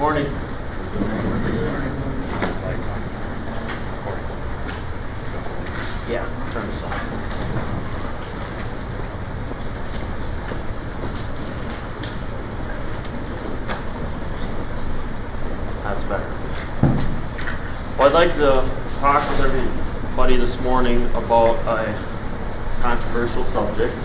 Morning. Yeah, turn this on. That's better. Well, I'd like to talk with everybody this morning about a controversial subject.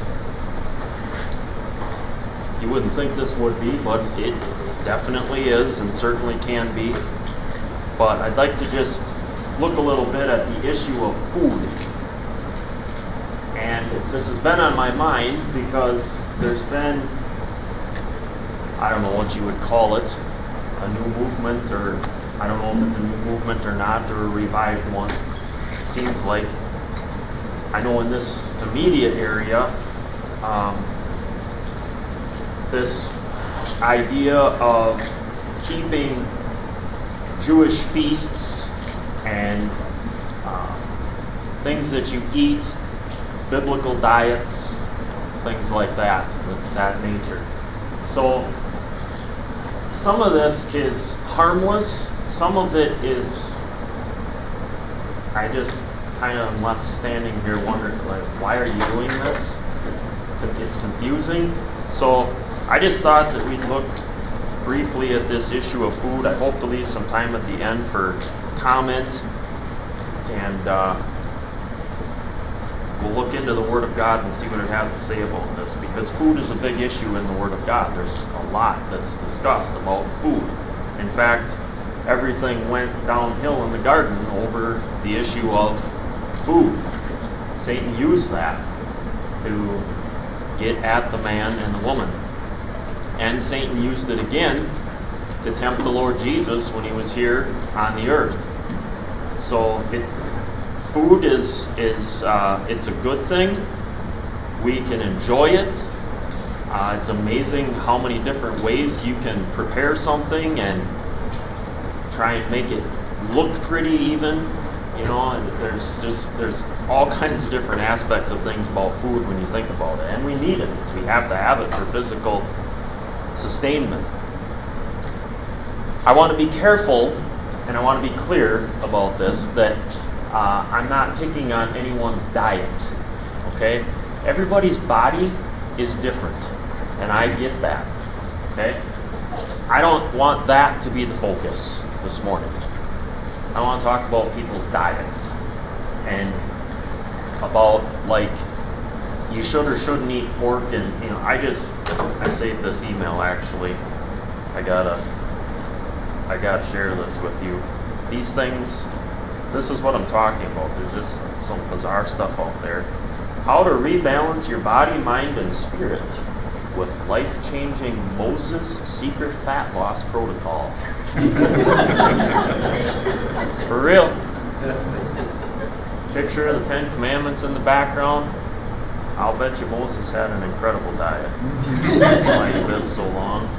You wouldn't think this would be, but it definitely is and certainly can be. But I'd like to just look a little bit at the issue of food. And this has been on my mind because there's been, I don't know what you would call it, a new movement, or I don't know if it's a new movement or not, or a revived one. It seems like, I know in this immediate area, this idea of keeping Jewish feasts and things that you eat, biblical diets, things like that nature. So some of this is harmless, some of it is, I just kind of am left standing here wondering, like, why are you doing this? It's confusing. So I just thought that we'd look briefly at this issue of food. I hope to leave some time at the end for comment, and we'll look into the Word of God and see what it has to say about this, because food is a big issue in the Word of God. There's a lot that's discussed about food. In fact, everything went downhill in the garden over the issue of food. Satan used that to get at the man and the woman. And Satan used it again to tempt the Lord Jesus when he was here on the earth. So food is it's a good thing. We can enjoy it. It's amazing how many different ways you can prepare something and try and make it look pretty even. You know, and there's all kinds of different aspects of things about food when you think about it. And we need it. We have to have it for physical sustainment. I want to be careful and I want to be clear about this, that I'm not picking on anyone's diet. Okay? Everybody's body is different, and I get that. Okay? I don't want that to be the focus this morning. I want to talk about people's diets and about, like, you should or shouldn't eat pork. And I saved this email actually. I gotta share this with you. These things, this is what I'm talking about. There's just some bizarre stuff out there. How to rebalance your body, mind, and spirit with life-changing Moses secret fat loss protocol. It's for real. Picture of the 10 Commandments in the background. I'll bet you Moses had an incredible diet. That's why he lived so long.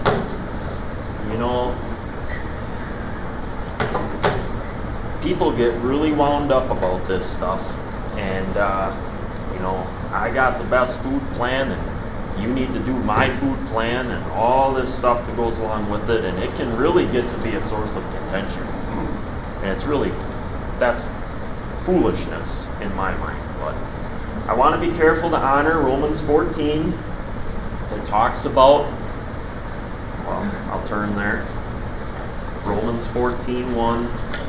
People get really wound up about this stuff, and I got the best food plan, and you need to do my food plan, and all this stuff that goes along with it, and it can really get to be a source of contention. And that's foolishness in my mind. But I want to be careful to honor Romans 14 that talks about, well, I'll turn there. Romans 14:1.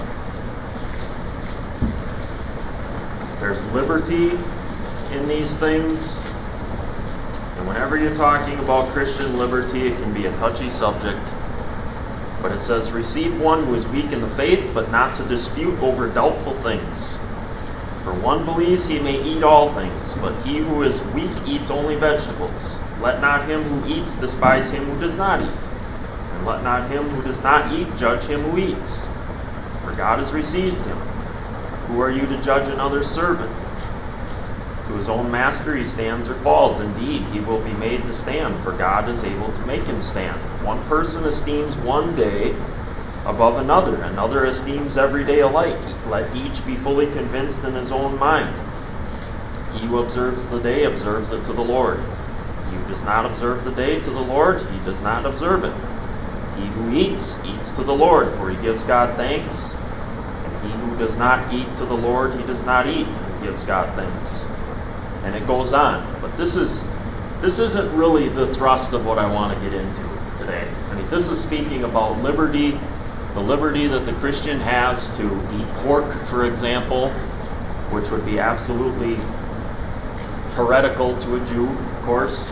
There's liberty in these things. And whenever you're talking about Christian liberty, it can be a touchy subject. But it says, receive one who is weak in the faith, but not to dispute over doubtful things. For one believes he may eat all things, but he who is weak eats only vegetables. Let not him who eats despise him who does not eat. And let not him who does not eat judge him who eats. For God has received him. Who are you to judge another's servant? To his own master he stands or falls. Indeed, he will be made to stand, for God is able to make him stand. One person esteems one day above another esteems every day alike. Let each be fully convinced in his own mind. He who observes the day observes it to the Lord. He who does not observe the day to the Lord, he does not observe it. He who eats, eats to the Lord, for he gives God thanks. And he who does not eat to the Lord, he does not eat, and gives God thanks. And it goes on. But this isn't really the thrust of what I want to get into today. I mean, this is speaking about liberty, the liberty that the Christian has to eat pork, for example, which would be absolutely heretical to a Jew, of course.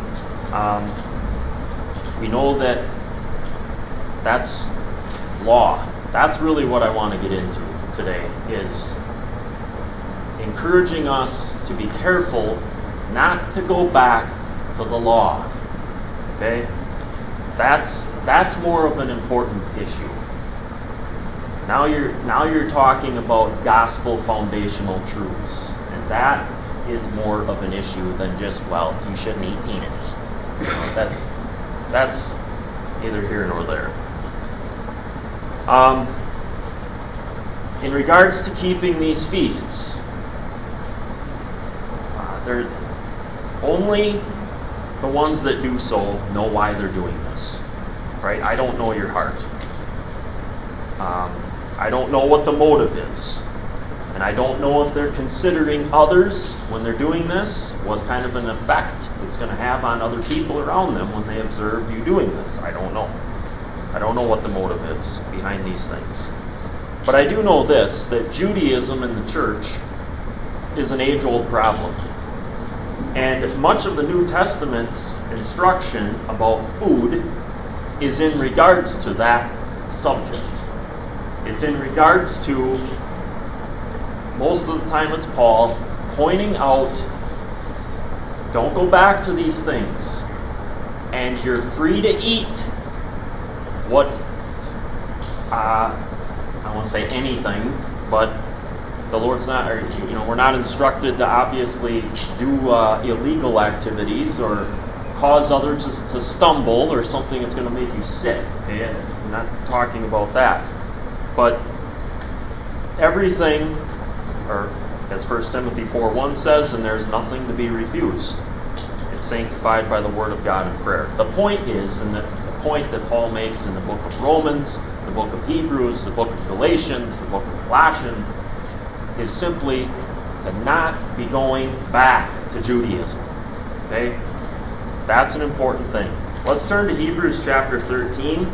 We know that that's law. That's really what I want to get into today, is encouraging us to be careful not to go back to the law. Okay? That's more of an important issue. Now you're talking about gospel foundational truths, and that is more of an issue than just, well, you shouldn't eat peanuts. That's neither here nor there. In regards to keeping these feasts, they're only the ones that do so know why they're doing this, right? I don't know your heart. I don't know what the motive is. And I don't know if they're considering others when they're doing this, what kind of an effect it's going to have on other people around them when they observe you doing this. I don't know. I don't know what the motive is behind these things. But I do know this, that Judaism in the church is an age-old problem. And much of the New Testament's instruction about food is in regards to that subject. It's in regards to, most of the time it's Paul, pointing out, don't go back to these things. And you're free to eat what, I won't say anything, but the Lord's not, or, we're not instructed to obviously do illegal activities or cause others to stumble or something that's going to make you sick. Okay? I'm not talking about that. But everything, or as 1 Timothy 4:1 says, and there's nothing to be refused. It's sanctified by the word of God and prayer. The point is, and the point that Paul makes in the book of Romans, the book of Hebrews, the book of Galatians, the book of Colossians, is simply to not be going back to Judaism. Okay? That's an important thing. Let's turn to Hebrews chapter 13.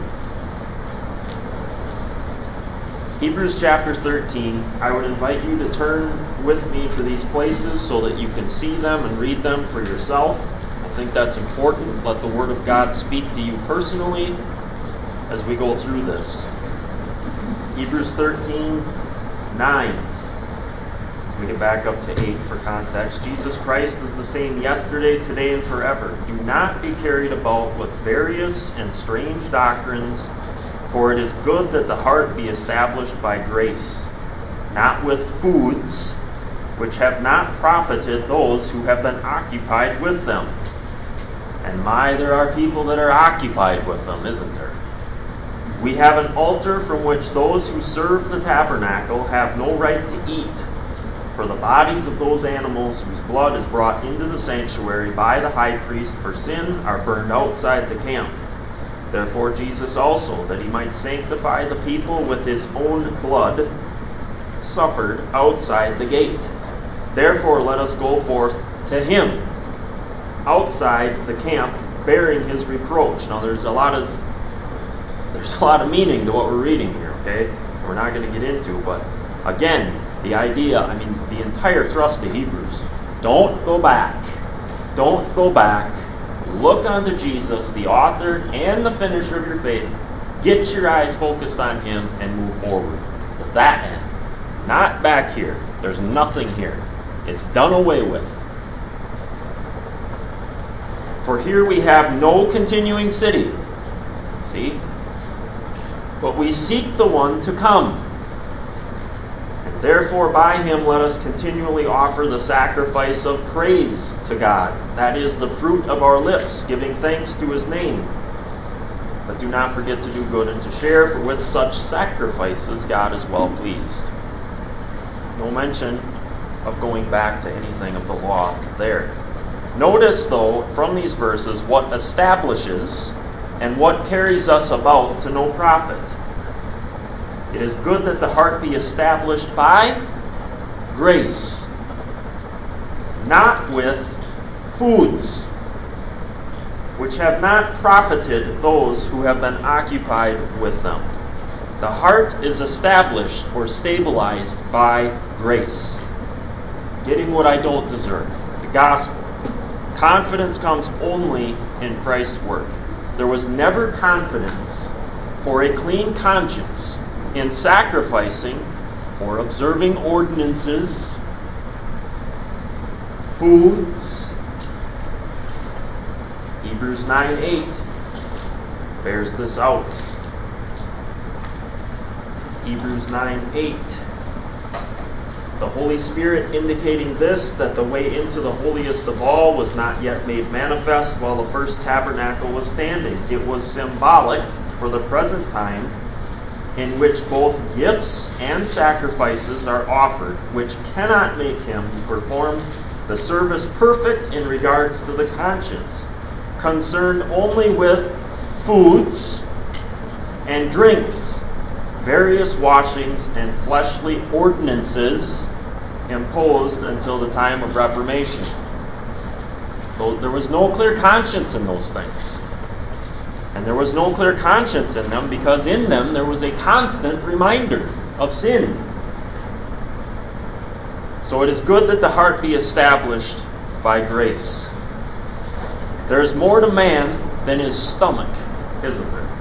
Hebrews chapter 13, I would invite you to turn with me to these places so that you can see them and read them for yourself. I think that's important. Let the Word of God speak to you personally as we go through this. Hebrews 13:9. We get back up to 8 for context. Jesus Christ is the same yesterday, today, and forever. Do not be carried about with various and strange doctrines, for it is good that the heart be established by grace, not with foods which have not profited those who have been occupied with them. And there are people that are occupied with them, isn't there? We have an altar from which those who serve the tabernacle have no right to eat. For the bodies of those animals whose blood is brought into the sanctuary by the high priest for sin are burned outside the camp. Therefore Jesus also, that he might sanctify the people with his own blood, suffered outside the gate. Therefore let us go forth to him, outside the camp, bearing his reproach. Now there's a lot of meaning to what we're reading here, okay? We're not going to get into, but again, the idea, the entire thrust of Hebrews, don't go back. Don't go back. Look unto Jesus, the author and the finisher of your faith. Get your eyes focused on him and move forward to that end. Not back here. There's nothing here. It's done away with. For here we have no continuing city. See? But we seek the one to come. And therefore by him let us continually offer the sacrifice of praise to God. That is the fruit of our lips, giving thanks to his name. But do not forget to do good and to share, for with such sacrifices God is well pleased. No mention of going back to anything of the law there. Notice, though, from these verses, what establishes and what carries us about to no profit. It is good that the heart be established by grace, not with foods, which have not profited those who have been occupied with them. The heart is established or stabilized by grace, getting what I don't deserve, the gospel. Confidence comes only in Christ's work. There was never confidence or a clean conscience in sacrificing or observing ordinances, foods. Hebrews 9:8 bears this out. Hebrews 9:8. The Holy Spirit indicating this, that the way into the holiest of all was not yet made manifest while the first tabernacle was standing. It was symbolic for the present time, in which both gifts and sacrifices are offered, which cannot make him who performed the service perfect in regards to the conscience, concerned only with foods and drinks, various washings and fleshly ordinances imposed until the time of Reformation. So there was no clear conscience in those things. And there was no clear conscience in them because in them there was a constant reminder of sin. So it is good that the heart be established by grace. There is more to man than his stomach, isn't there?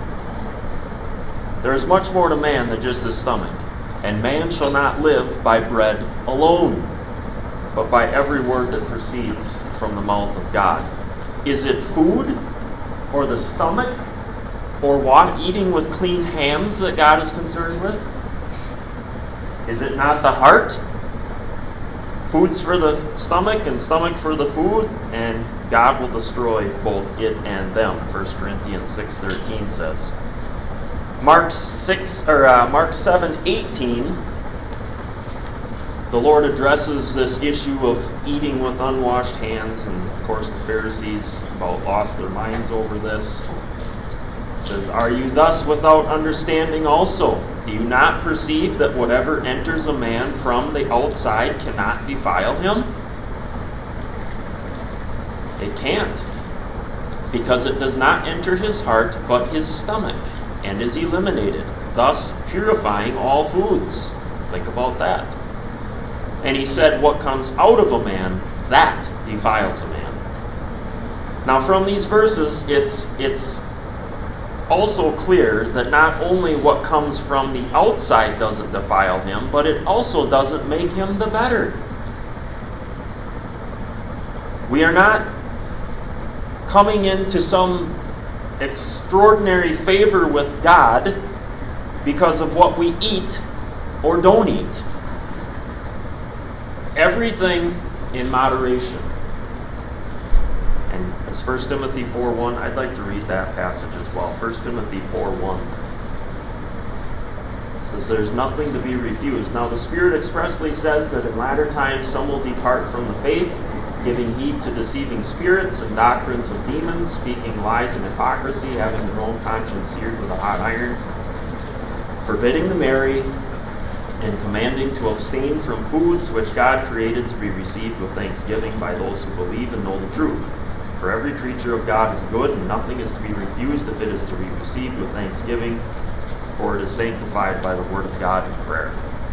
There is much more to man than just his stomach. And man shall not live by bread alone, but by every word that proceeds from the mouth of God. Is it food or the stomach or eating with clean hands that God is concerned with? Is it not the heart? Food's for the stomach and stomach for the food, and God will destroy both it and them, 1 Corinthians 6:13 says. Mark 7:18, the Lord addresses this issue of eating with unwashed hands, and of course the Pharisees about lost their minds over this. It says, "Are you thus without understanding also? Do you not perceive that whatever enters a man from the outside cannot defile him?" It can't, because it does not enter his heart but his stomach, and is eliminated, thus purifying all foods. Think about that. And he said, what comes out of a man, that defiles a man. Now from these verses, it's also clear that not only what comes from the outside doesn't defile him, but it also doesn't make him the better. We are not coming into some extraordinary favor with God because of what we eat or don't eat. Everything in moderation. And as 1 Timothy 4:1, I'd like to read that passage as well. 1 Timothy 4:1 says, "There's nothing to be refused. Now the Spirit expressly says that in latter times some will depart from the faith, giving heed to deceiving spirits and doctrines of demons, speaking lies and hypocrisy, having their own conscience seared with a hot iron, forbidding to marry, and commanding to abstain from foods which God created to be received with thanksgiving by those who believe and know the truth. For every creature of God is good, and nothing is to be refused if it is to be received with thanksgiving, for it is sanctified by the word of God and prayer."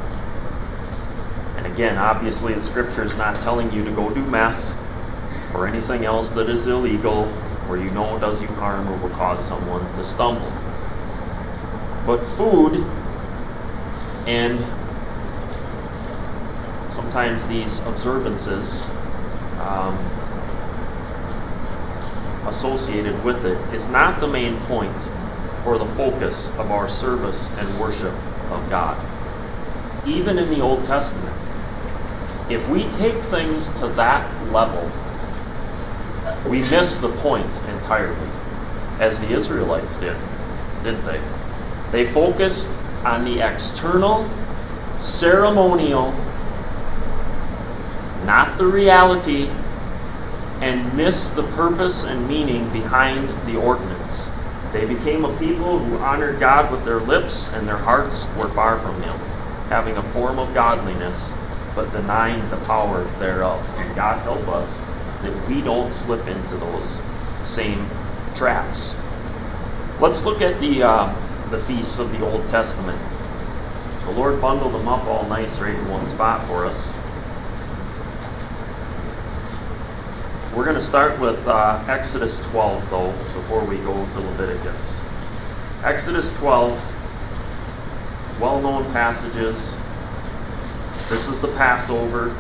And again, obviously the Scripture is not telling you to go do meth or anything else that is illegal or you know does you harm or will cause someone to stumble. But food and sometimes these observances associated with it is not the main point or the focus of our service and worship of God. Even in the Old Testament, if we take things to that level, we miss the point entirely, as the Israelites did, didn't they? They focused on the external, ceremonial, not the reality, and missed the purpose and meaning behind the ordinance. They became a people who honored God with their lips, and their hearts were far from him, having a form of godliness, but denying the power thereof. And God help us that we don't slip into those same traps. Let's look at the feasts of the Old Testament. The Lord bundled them up all nice right in one spot for us. We're going to start with Exodus 12, though, before we go to Leviticus. Exodus 12, well-known passages. This is the Passover.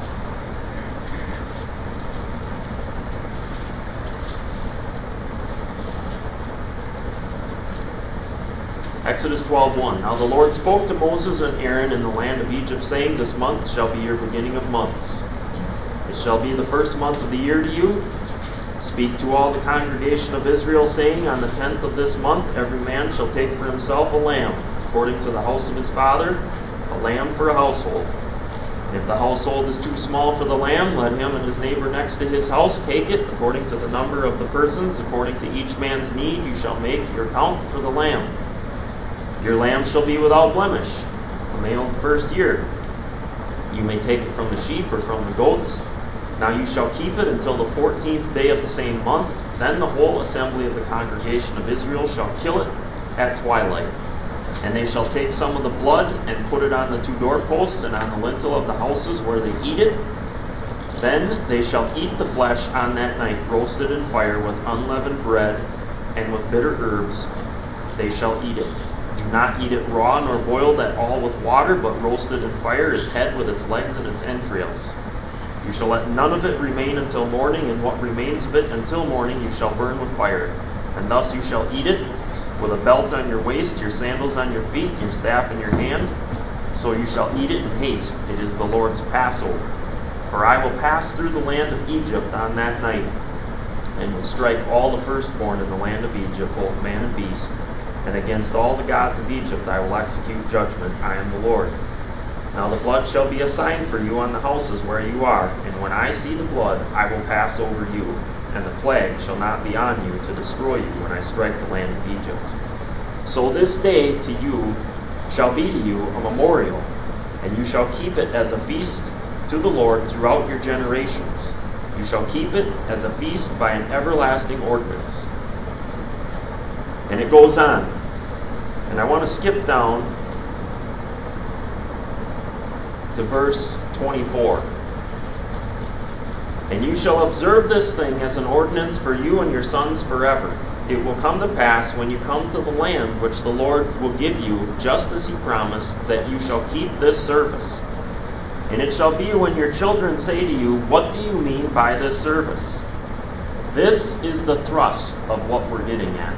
Exodus 12:1. Now the Lord spoke to Moses and Aaron in the land of Egypt, saying, This month shall be your beginning of months. It shall be the first month of the year to you. Speak to all the congregation of Israel, saying, On the 10th of this month every man shall take for himself a lamb, according to the house of his father, a lamb for a household. And if the household is too small for the lamb, let him and his neighbor next to his house take it, according to the number of the persons, according to each man's need, you shall make your count for the lamb. Your lamb shall be without blemish, a male of the first year. You may take it from the sheep or from the goats. Now you shall keep it until the 14th day of the same month. Then the whole assembly of the congregation of Israel shall kill it at twilight. And they shall take some of the blood and put it on the two doorposts and on the lintel of the houses where they eat it. Then they shall eat the flesh on that night, roasted in fire with unleavened bread and with bitter herbs. They shall eat it. Do not eat it raw nor boiled at all with water, but roasted in fire, its head with its legs and its entrails. You shall let none of it remain until morning, and what remains of it until morning you shall burn with fire. And thus you shall eat it, with a belt on your waist, your sandals on your feet, your staff in your hand. So you shall eat it in haste. It is the Lord's Passover. For I will pass through the land of Egypt on that night, and will strike all the firstborn in the land of Egypt, both man and beast. And against all the gods of Egypt I will execute judgment. I am the Lord. Now the blood shall be a sign for you on the houses where you are, and when I see the blood, I will pass over you, and the plague shall not be on you to destroy you when I strike the land of Egypt. So this day to you shall be to you a memorial, and you shall keep it as a feast to the Lord throughout your generations. You shall keep it as a feast by an everlasting ordinance. And it goes on. And I want to skip down to verse 24. And you shall observe this thing as an ordinance for you and your sons forever. It will come to pass when you come to the land which the Lord will give you, just as he promised, that you shall keep this service. And it shall be when your children say to you, What do you mean by this service? This is the thrust of what we're getting at.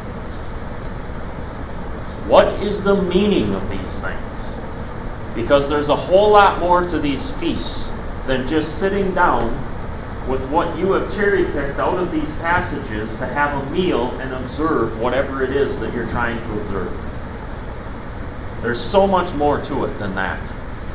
What is the meaning of these things? Because there's a whole lot more to these feasts than just sitting down with what you have cherry-picked out of these passages to have a meal and observe whatever it is that you're trying to observe. There's so much more to it than that.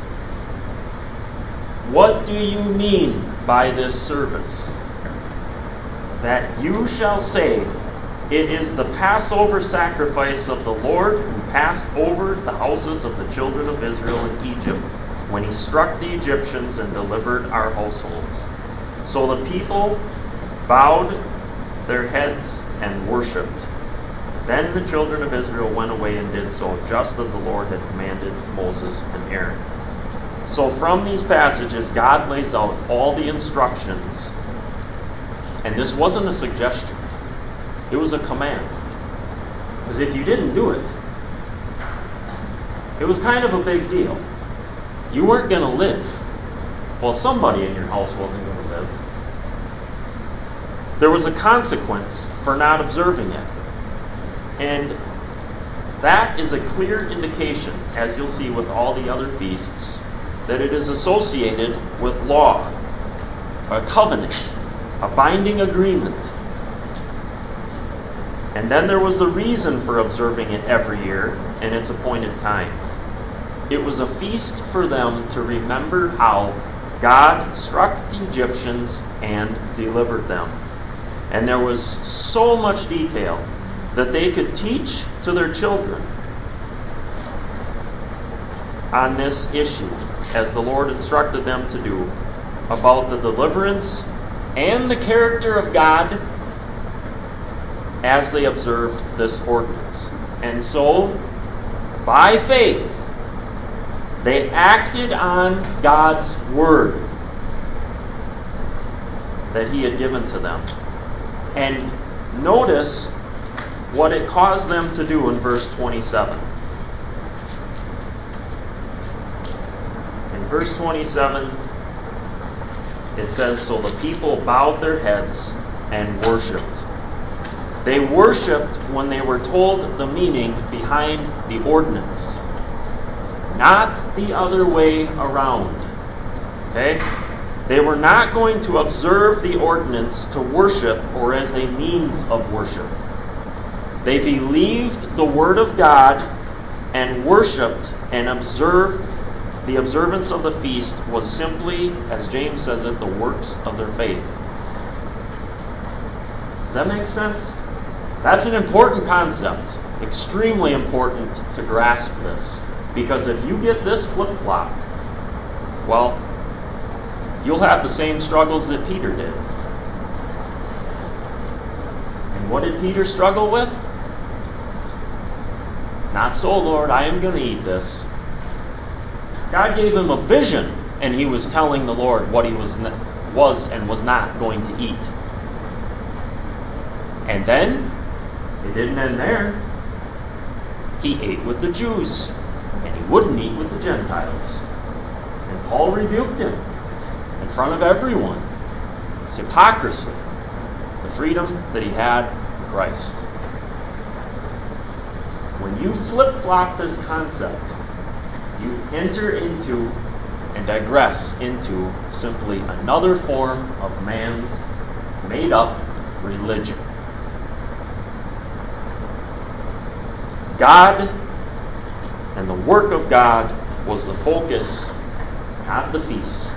What do you mean by this service? That you shall say, It is the Passover sacrifice of the Lord who passed over the houses of the children of Israel in Egypt when he struck the Egyptians and delivered our households. So the people bowed their heads and worshipped. Then the children of Israel went away and did so, just as the Lord had commanded Moses and Aaron. So from these passages, God lays out all the instructions. And this wasn't a suggestion. It was a command. Because if you didn't do it, it was kind of a big deal. You weren't going to live. Well, somebody in your house wasn't going to live. There was a consequence for not observing it. And that is a clear indication, as you'll see with all the other feasts, that it is associated with law, a covenant, a binding agreement. And then there was the reason for observing it every year and its appointed time. It was a feast for them to remember how God struck the Egyptians and delivered them. And there was so much detail that they could teach to their children on this issue, as the Lord instructed them to do, about the deliverance and the character of God as they observed this ordinance. And so, by faith, they acted on God's word that He had given to them. And notice what it caused them to do in verse 27. In verse 27, it says, "So the people bowed their heads and worshipped." They worshipped when they were told the meaning behind the ordinance, not the other way around. Okay? They were not going to observe the ordinance to worship or as a means of worship. They believed the Word of God and worshipped and observed. The observance of the feast was simply, as James says it, the works of their faith. Does that make sense? That's an important concept. Extremely important to grasp this. Because if you get this flip-flopped, well, you'll have the same struggles that Peter did. And what did Peter struggle with? "Not so, Lord, I am going to eat this." God gave him a vision, and he was telling the Lord what he was and was not going to eat. And then, it didn't end there. He ate with the Jews, and he wouldn't eat with the Gentiles. And Paul rebuked him in front of everyone. It's hypocrisy, the freedom that he had in Christ. When you flip-flop this concept, you enter into and digress into simply another form of man's made-up religion. God and the work of God was the focus, not the feast.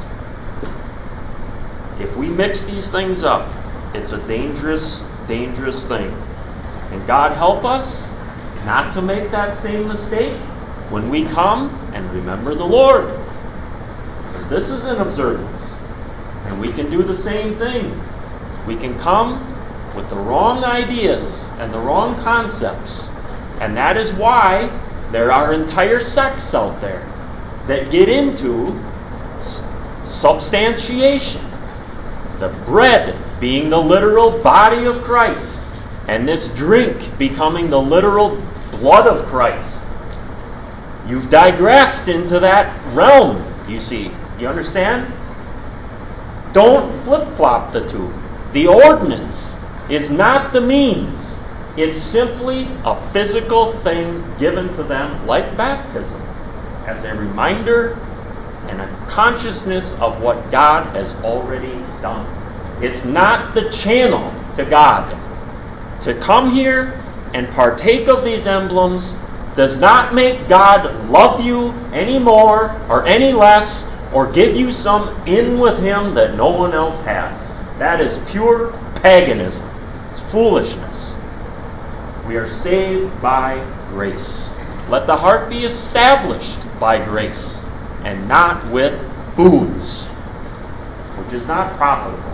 If we mix these things up, it's a dangerous, dangerous thing. And God help us not to make that same mistake when we come and remember the Lord. Because this is an observance. And we can do the same thing. We can come with the wrong ideas and the wrong concepts. And that is why there are entire sects out there that get into substantiation. The bread being the literal body of Christ, and this drink becoming the literal blood of Christ. You've digressed into that realm, you see. You understand? Don't flip-flop the two. The ordinance is not the means. It's simply a physical thing given to them like baptism, as a reminder and a consciousness of what God has already done. It's not the channel to God. To come here and partake of these emblems does not make God love you any more or any less or give you some in with Him that no one else has. That is pure paganism. It's foolishness. We are saved by grace. Let the heart be established by grace and not with foods, which is not profitable.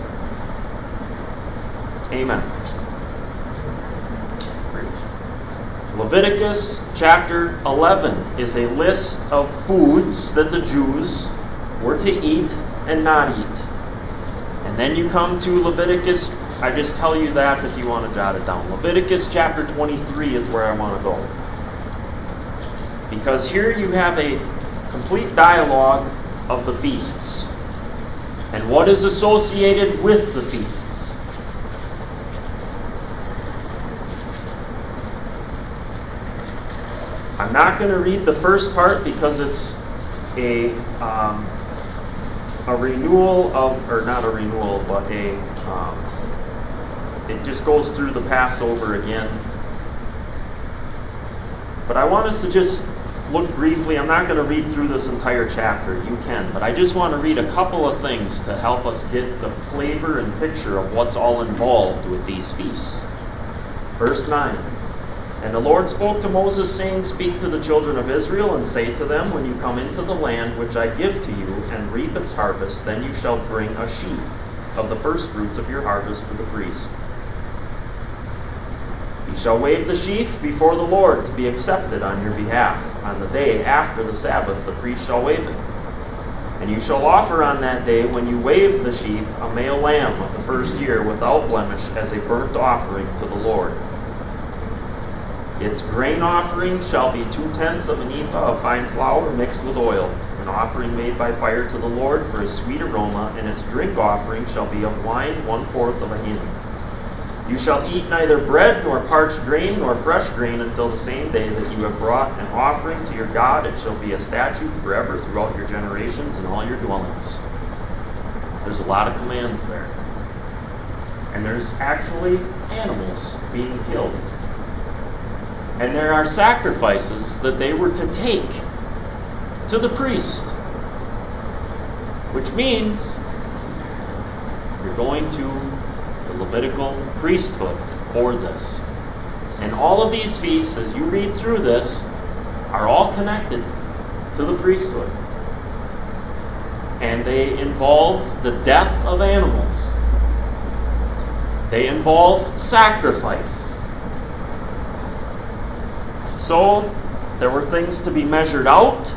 Amen. Leviticus chapter 11 is a list of foods that the Jews were to eat and not eat. And then you come to Leviticus. I just tell you that if you want to jot it down. Leviticus chapter 23 is where I want to go. Because here you have a complete dialogue of the feasts and what is associated with the feasts. I'm not going to read the first part because it's a renewal of, or not a renewal, but it just goes through the Passover again. But I want us to just look briefly. I'm not going to read through this entire chapter. You can. But I just want to read a couple of things to help us get the flavor and picture of what's all involved with these feasts. Verse 9. And the Lord spoke to Moses, saying, Speak to the children of Israel, and say to them, When you come into the land which I give to you, and reap its harvest, then you shall bring a sheaf of the first fruits of your harvest to the priest. You shall wave the sheaf before the Lord to be accepted on your behalf. On the day after the Sabbath the priest shall wave it. And you shall offer on that day, when you wave the sheaf, a male lamb of the first year without blemish as a burnt offering to the Lord. Its grain offering shall be 2/10 of an ephah of fine flour mixed with oil, an offering made by fire to the Lord for a sweet aroma, and its drink offering shall be of wine 1/4 of a hin. You shall eat neither bread nor parched grain nor fresh grain until the same day that you have brought an offering to your God. It shall be a statute forever throughout your generations and all your dwellings. There's a lot of commands there. And there's actually animals being killed. And there are sacrifices that they were to take to the priest. Which means you're going to the Levitical priesthood for this. And all of these feasts, as you read through this, are all connected to the priesthood. And they involve the death of animals. They involve sacrifice. So, there were things to be measured out,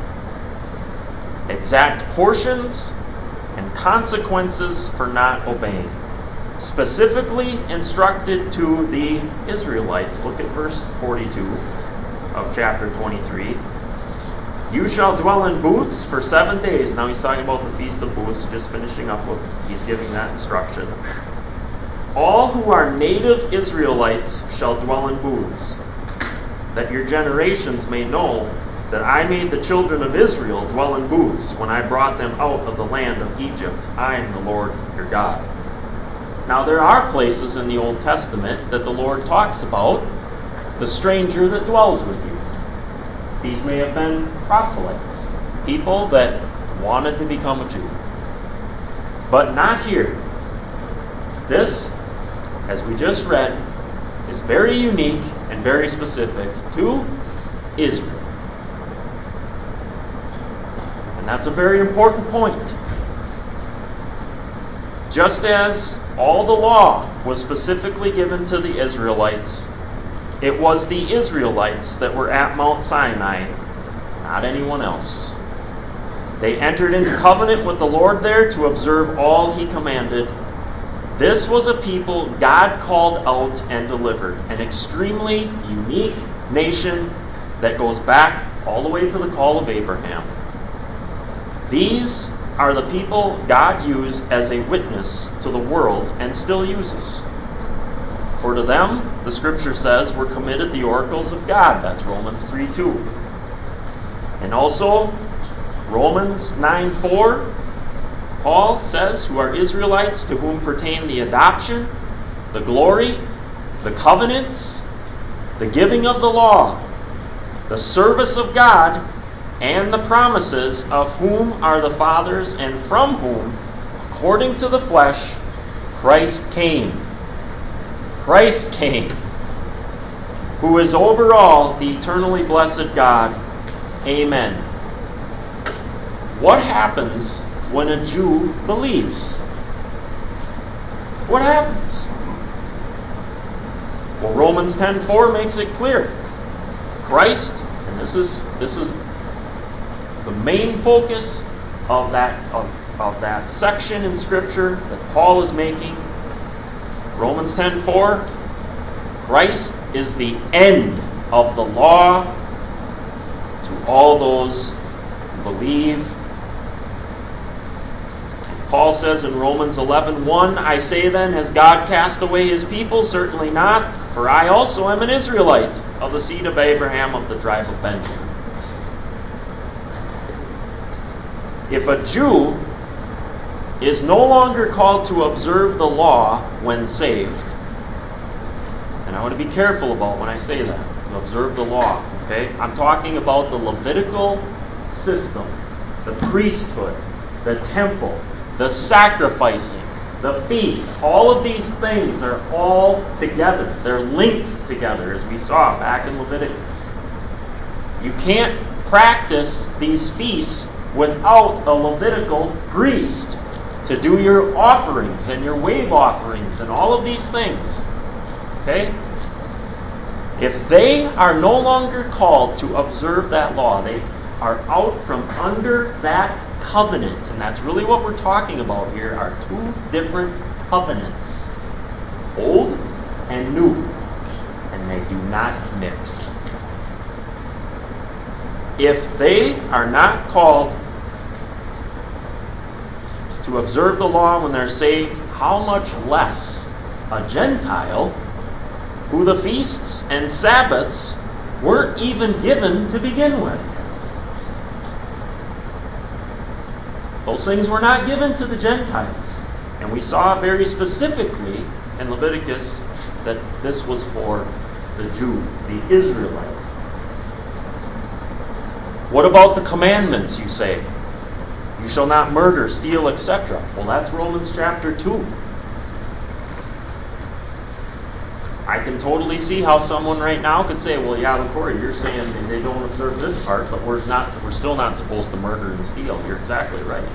exact portions, and consequences for not obeying. Specifically instructed to the Israelites. Look at verse 42 of chapter 23. You shall dwell in booths for 7 days. Now he's talking about the Feast of Booths, just finishing up with, he's giving that instruction. All who are native Israelites shall dwell in booths, that your generations may know that I made the children of Israel dwell in booths when I brought them out of the land of Egypt. I am the Lord your God. Now there are places in the Old Testament that the Lord talks about the stranger that dwells with you. These may have been proselytes, people that wanted to become a Jew. But not here. This, as we just read, is very unique and very specific to Israel. And that's a very important point. Just as all the law was specifically given to the Israelites, it was the Israelites that were at Mount Sinai, not anyone else. They entered into covenant with the Lord there to observe all He commanded. This was a people God called out and delivered, an extremely unique nation that goes back all the way to the call of Abraham. These are the people God used as a witness to the world and still uses. For to them, the Scripture says, were committed the oracles of God. That's Romans 3:2. And also, Romans 9:4, Paul says, who are Israelites, to whom pertain the adoption, the glory, the covenants, the giving of the law, the service of God, and the promises, of whom are the fathers, and from whom, according to the flesh, Christ came. Christ came, who is over all, the eternally blessed God. Amen. What happens when a Jew believes? What happens? Well, Romans 10:4 makes it clear. Christ, and this is the main focus of that section in Scripture that Paul is making. Romans 10:4, Christ is the end of the law to all those who believe. Paul says in Romans 11:1, I say then, has God cast away His people? Certainly not, for I also am an Israelite, of the seed of Abraham, of the tribe of Benjamin. If a Jew is no longer called to observe the law when saved, and I want to be careful about when I say that, to observe the law, okay? I'm talking about the Levitical system, the priesthood, the temple, the sacrificing, the feasts, all of these things are all together. They're linked together, as we saw back in Leviticus. You can't practice these feasts without a Levitical priest to do your offerings and your wave offerings and all of these things. Okay? If they are no longer called to observe that law, they are out from under that covenant. And that's really what we're talking about here, are two different covenants. Old and new. And they do not mix. If they are not called to observe the law when they're saved, how much less a Gentile who the feasts and Sabbaths weren't even given to begin with. Those things were not given to the Gentiles. And we saw very specifically in Leviticus that this was for the Jew, the Israelite. What about the commandments, you say? You shall not murder, steal, etc. Well, that's Romans chapter 2. I can totally see how someone right now could say, well, yeah, Corey, you're saying they don't observe this part, but we're still not supposed to murder and steal. You're exactly right.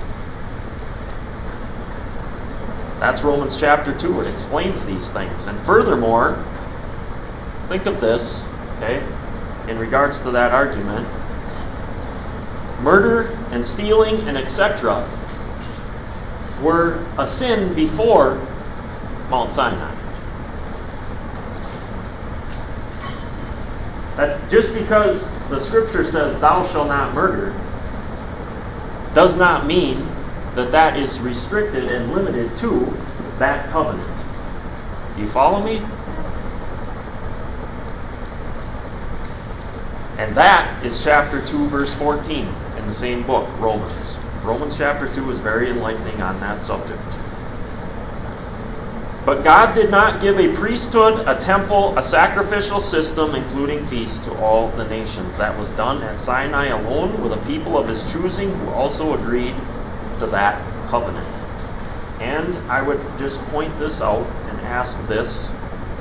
That's Romans chapter 2. It explains these things. And furthermore, think of this, okay, in regards to that argument. Murder and stealing and etc. were a sin before Mount Sinai. That just because the scripture says thou shalt not murder does not mean that that is restricted and limited to that covenant. Do you follow me? And that is chapter 2, verse 14 in the same book, Romans. Romans chapter 2 is very enlightening on that subject. But God did not give a priesthood, a temple, a sacrificial system, including feasts, to all the nations. That was done at Sinai alone with a people of his choosing who also agreed to that covenant. And I would just point this out and ask this.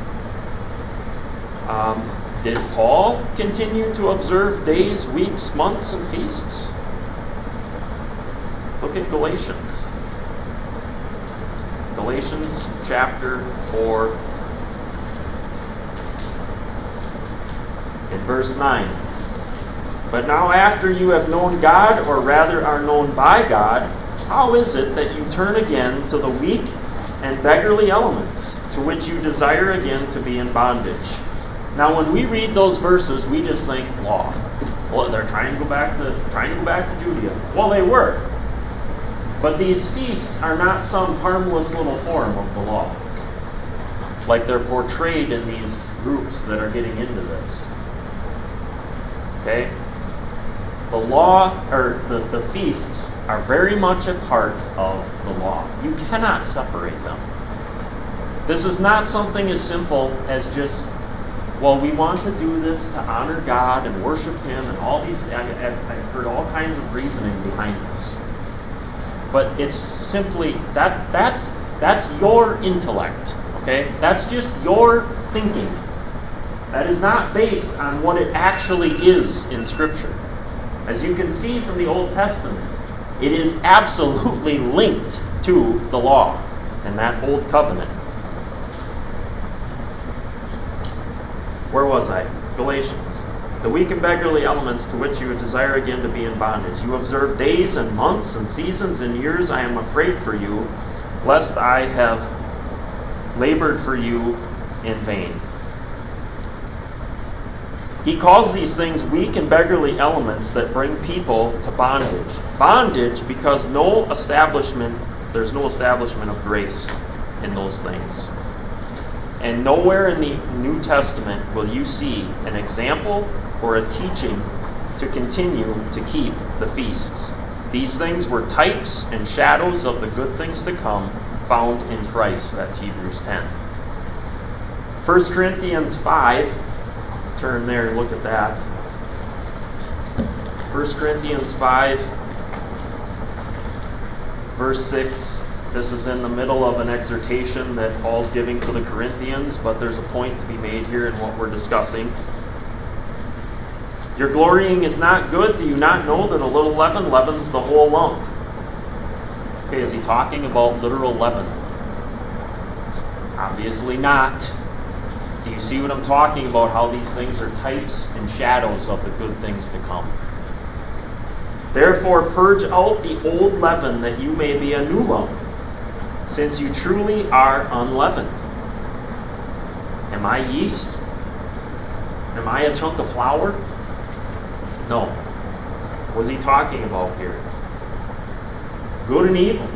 Did Paul continue to observe days, weeks, months, and feasts? Look at Galatians. Galatians chapter 4 and verse 9. But now after you have known God, or rather are known by God, how is it that you turn again to the weak and beggarly elements, to which you desire again to be in bondage? Now when we read those verses, we just think law. Well, they're trying to go back to Judaism. Well, they were. But these feasts are not some harmless little form of the law, like they're portrayed in these groups that are getting into this. Okay? The law, or the feasts, are very much a part of the law. You cannot separate them. This is not something as simple as just, well, we want to do this to honor God and worship Him and all these. I've heard all kinds of reasoning behind this. But it's simply that's your intellect, okay? That's just your thinking. That is not based on what it actually is in Scripture. As you can see from the Old Testament, it is absolutely linked to the law and that old covenant. Where was I? Galatians. The weak and beggarly elements to which you would desire again to be in bondage. You observe days and months and seasons and years. I am afraid for you, lest I have labored for you in vain. He calls these things weak and beggarly elements that bring people to bondage. Bondage because there's no establishment of grace in those things. And nowhere in the New Testament will you see an example or a teaching to continue to keep the feasts. These things were types and shadows of the good things to come found in Christ. That's Hebrews 10. 1 Corinthians 5, turn there and look at that. 1 Corinthians 5, verse 6 This is in the middle of an exhortation that Paul's giving to the Corinthians, but there's a point to be made here in what we're discussing. Your glorying is not good. Do you not know that a little leaven leavens the whole lump? Okay, is he talking about literal leaven? Obviously not. Do you see what I'm talking about? How these things are types and shadows of the good things to come. Therefore, purge out the old leaven, that you may be a new lump, since you truly are unleavened. Am I yeast? Am I a chunk of flour? No. What is he talking about here? Good and evil.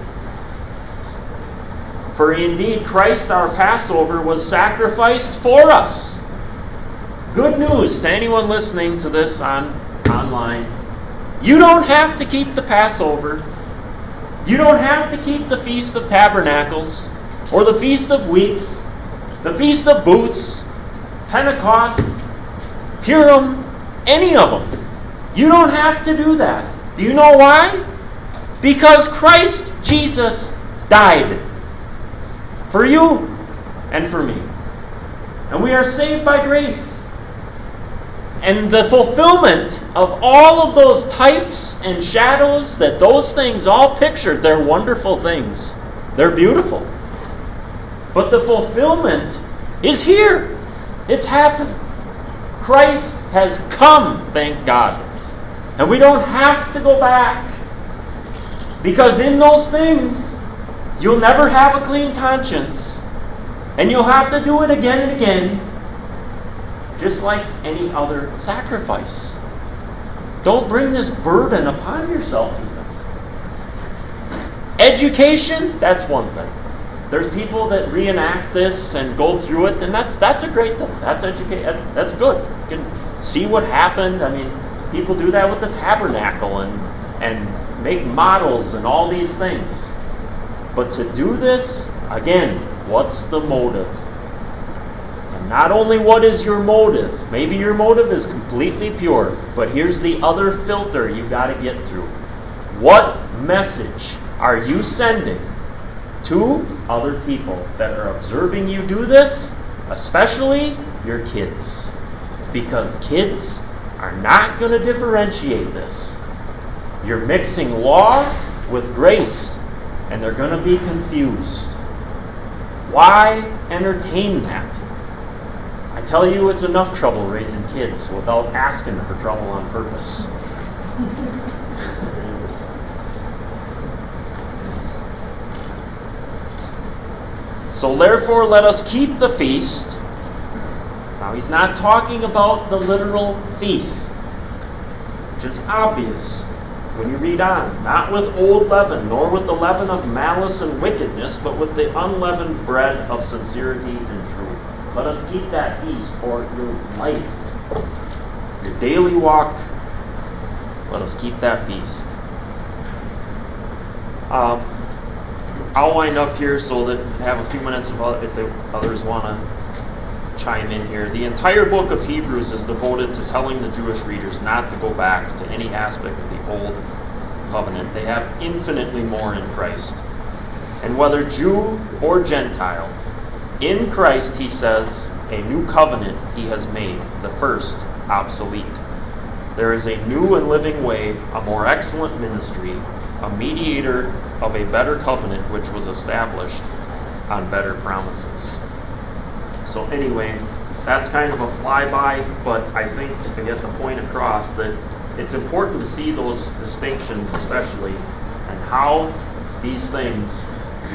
For indeed Christ our Passover was sacrificed for us. Good news to anyone listening to this online. You don't have to keep the Passover. You don't have to keep the Feast of Tabernacles, or the Feast of Weeks, the Feast of Booths, Pentecost, Purim, any of them. You don't have to do that. Do you know why? Because Christ Jesus died for you and for me. And we are saved by grace. And the fulfillment of all of those types and shadows that those things all pictured, they're wonderful things. They're beautiful. But the fulfillment is here. It's happened. Christ has come, thank God. And we don't have to go back. Because in those things, you'll never have a clean conscience. And you'll have to do it again and again. Just like any other sacrifice. Don't bring this burden upon yourself even. Education, that's one thing. There's people that reenact this and go through it, and that's a great thing. That's that's good. You can see what happened. I mean, people do that with the tabernacle and make models and all these things. But to do this, again, what's the motive? And not only what is your motive, maybe your motive is completely pure, but here's the other filter you got to get through. What message are you sending to other people that are observing you do this, especially your kids? Because kids are not going to differentiate this. You're mixing law with grace, and they're going to be confused. Why entertain that? I tell you, it's enough trouble raising kids without asking for trouble on purpose. So therefore, let us keep the feast. Now, he's not talking about the literal feast, which is obvious when you read on. Not with old leaven, nor with the leaven of malice and wickedness, but with the unleavened bread of sincerity and truth. Let us keep that feast for your life, your daily walk. Let us keep that feast. I'll wind up here so that we have a few minutes if the others want to chime in here. The entire book of Hebrews is devoted to telling the Jewish readers not to go back to any aspect of the old covenant. They have infinitely more in Christ. And whether Jew or Gentile, in Christ, he says, a new covenant he has made, the first obsolete. There is a new and living way, a more excellent ministry, a mediator of a better covenant which was established on better promises. So anyway, that's kind of a flyby, but I think to get the point across that it's important to see those distinctions especially, and how these things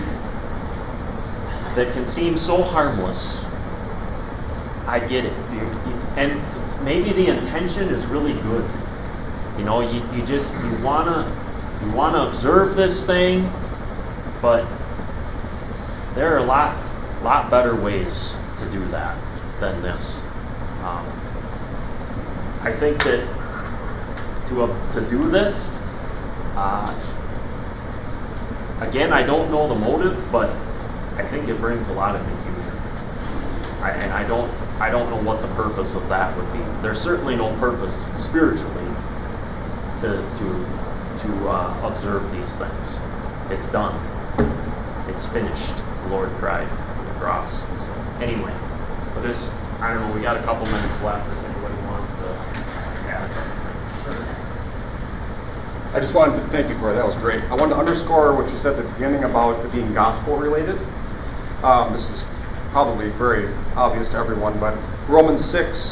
that can seem so harmless, I get it. And maybe the intention is really good. You know, you want to observe this thing, but there are a lot better ways to do that than this. I think that to do this, again, I don't know the motive, but I think it brings a lot of confusion. I don't know what the purpose of that would be. There's certainly no purpose spiritually to observe these things. It's done. it's finished. The Lord cried on the cross. So anyway, but this, I don't know, we got a couple minutes left if anybody wants to add a couple things. Sure. I just wanted to thank you, Corey. That was great. I wanted to underscore what you said at the beginning about it being gospel related. This is probably very obvious to everyone, but Romans 6,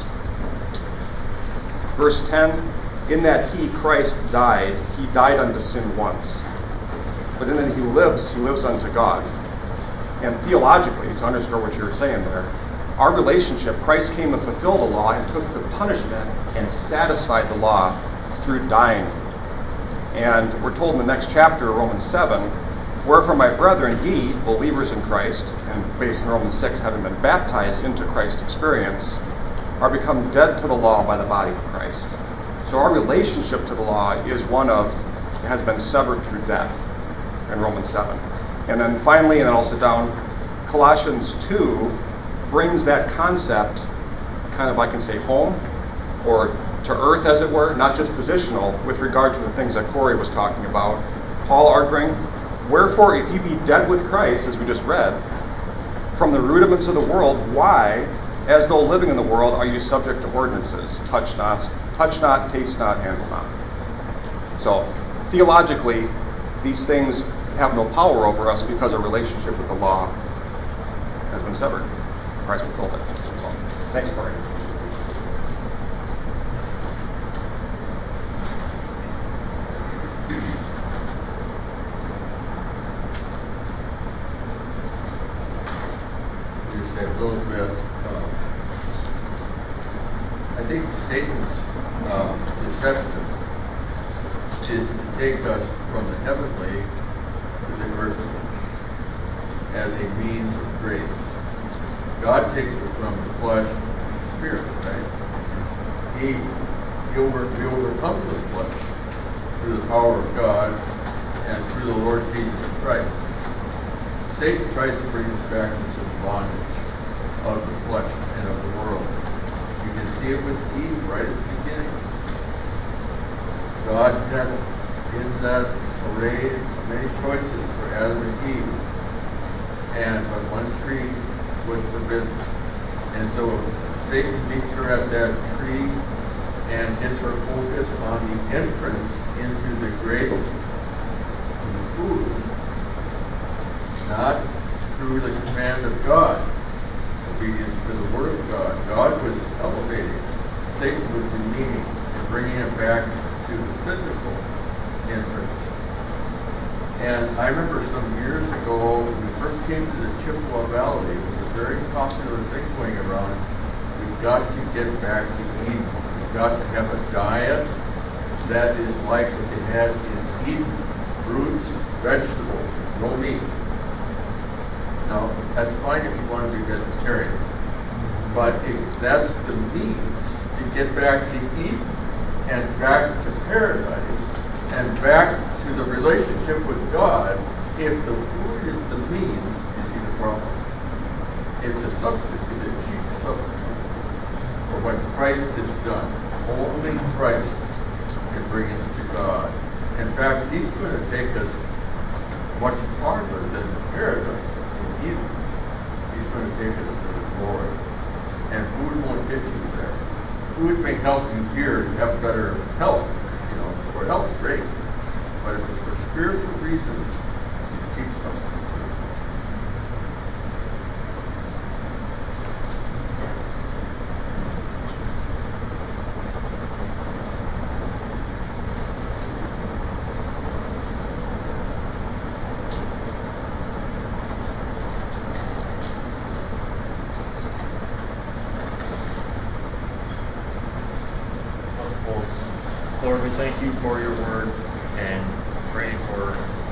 verse 10, in that he, Christ, died, he died unto sin once. But then he lives unto God. And theologically, to underscore what you were saying there, our relationship, Christ came to fulfill the law and took the punishment and satisfied the law through dying. And we're told in the next chapter, Romans 7, wherefore my brethren, ye, believers in Christ, and based in Romans 6, having been baptized into Christ's experience, are become dead to the law by the body of Christ. So our relationship to the law is one of, has been severed through death in Romans 7. And then finally, and then I'll sit down, Colossians 2 brings that concept kind of, I can say, home, or to earth, as it were, not just positional, with regard to the things that Corey was talking about. Paul arguing, wherefore, if ye be dead with Christ, as we just read, from the rudiments of the world, why, as though living in the world, are you subject to ordinances? Touch not, taste not, handle not. So, theologically, these things have no power over us because our relationship with the law has been severed. Christ fulfilled it. So, thanks, Corey. Just a little bit. I think Satan's deception is to take us from the heavenly to the earthly as a means of grace. God takes us from the flesh to the spirit, right? We overcome the flesh through the power of God and through the Lord Jesus Christ. Satan tries to bring us back into the bondage of the flesh and of the world. You can see it with Eve right at the beginning. God had in that array many choices for Adam and Eve, but one tree was forbidden. And so Satan meets her at that tree and gets her focus on the entrance into the grace through food, not through the command of God, obedience to the Word of God. God was elevating, Satan was demeaning and bringing it back to the physical entrance. And I remember some years ago, when we first came to the Chippewa Valley, it was a very popular thing going around. We've got to get back to Eden. We've got to have a diet that is like what they had in Eden. Fruits, vegetables, no meat. Now, that's fine if you want to be vegetarian. But if that's the means to get back to Eden and back to paradise and back to the relationship with God, if the food is the means, you see the problem. It's a substitute. It's a cheap substitute for what Christ has done. Only Christ can bring us to God. In fact, He's going to take us much farther than paradise in Eden. He's going to take us to the glory. And food won't get you there. Food may help you here to have better health. For health, great. But if it's for spiritual reasons, it's a cheap substitute. Lord, we thank you for your word and pray for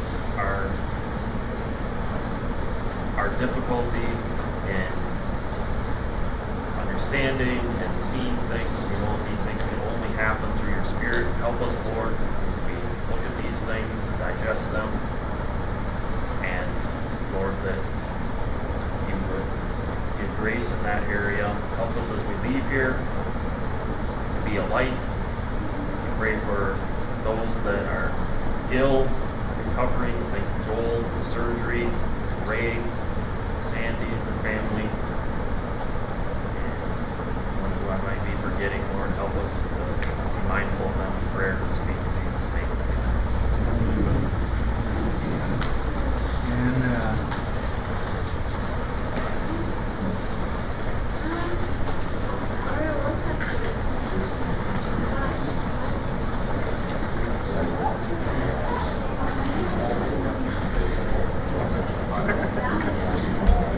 our difficulty in understanding and seeing things. We know that these things can only happen through your Spirit. Help us, Lord, as we look at these things to digest them. And Lord, that you would give grace in that area. Help us as we leave here to be a light. Pray for those that are ill, recovering. Think Joel, the surgery. Ray, Sandy, and her family. And one who I might be forgetting, Lord, help us to